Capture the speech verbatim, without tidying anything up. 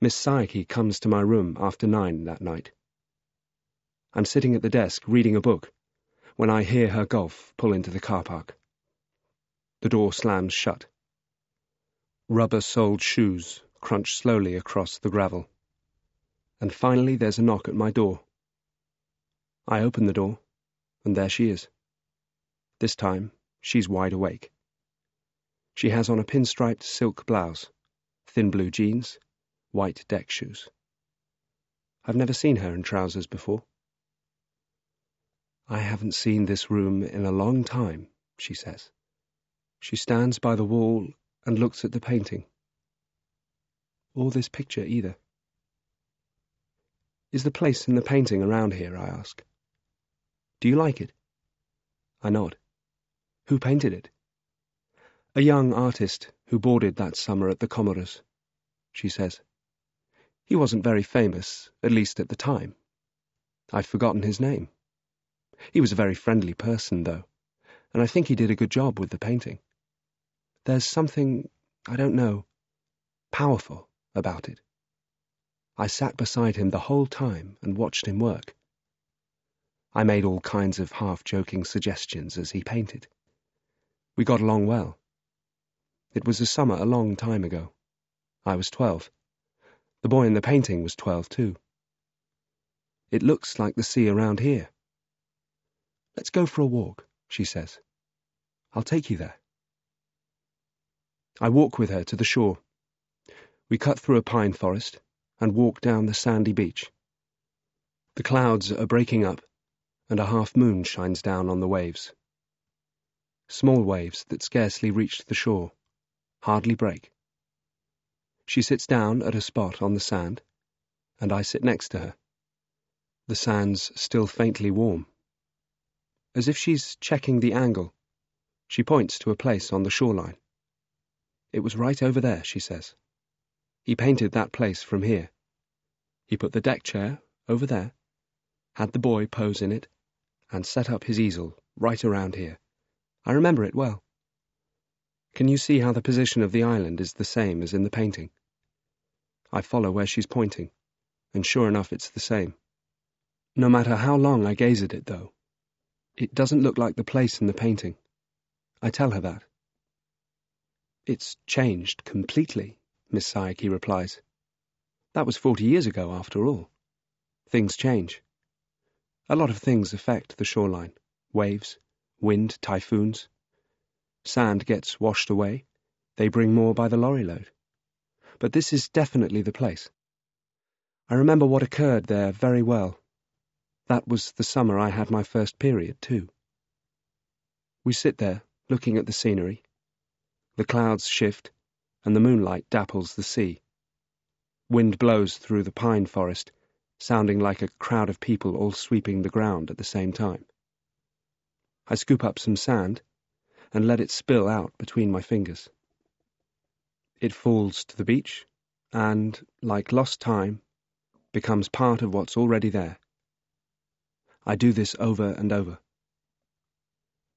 Miss Sayaki comes to my room after nine that night. I'm sitting at the desk reading a book when I hear her Golf pull into the car park. The door slams shut. Rubber-soled shoes crunch slowly across the gravel. And finally there's a knock at my door. I open the door, and there she is. This time, she's wide awake. She has on a pinstriped silk blouse, thin blue jeans, white deck shoes. I've never seen her in trousers before. I haven't seen this room in a long time, she says. She stands by the wall and looks at the painting. Or this picture either. Is the place in the painting around here, I ask. Do you like it? I nod. Who painted it? A young artist who boarded that summer at the Comoros, she says. He wasn't very famous, at least at the time. I've forgotten his name. He was a very friendly person, though, and I think he did a good job with the painting. There's something, I don't know, powerful about it. I sat beside him the whole time and watched him work. I made all kinds of half-joking suggestions as he painted. We got along well. It was a summer a long time ago. I was twelve. The boy in the painting was twelve too. It looks like the sea around here. Let's go for a walk, she says. I'll take you there. I walk with her to the shore. We cut through a pine forest and walk down the sandy beach. The clouds are breaking up, and a half-moon shines down on the waves. Small waves that scarcely reach the shore, hardly break. She sits down at a spot on the sand, and I sit next to her. The sand's still faintly warm. As if she's checking the angle, she points to a place on the shoreline. It was right over there, she says. He painted that place from here. He put the deck chair over there, had the boy pose in it, and set up his easel right around here. I remember it well. Can you see how the position of the island is the same as in the painting? I follow where she's pointing, and sure enough it's the same. No matter how long I gaze at it, though, it doesn't look like the place in the painting. I tell her that. It's changed completely, Miss Sayaki replies. That was forty years ago, after all. Things change. A lot of things affect the shoreline. Waves, wind, typhoons. Sand gets washed away. They bring more by the lorry load. But this is definitely the place. I remember what occurred there very well. That was the summer I had my first period, too. We sit there, looking at the scenery. The clouds shift, and the moonlight dapples the sea. Wind blows through the pine forest, sounding like a crowd of people all sweeping the ground at the same time. I scoop up some sand and let it spill out between my fingers. It falls to the beach and, like lost time, becomes part of what's already there. I do this over and over.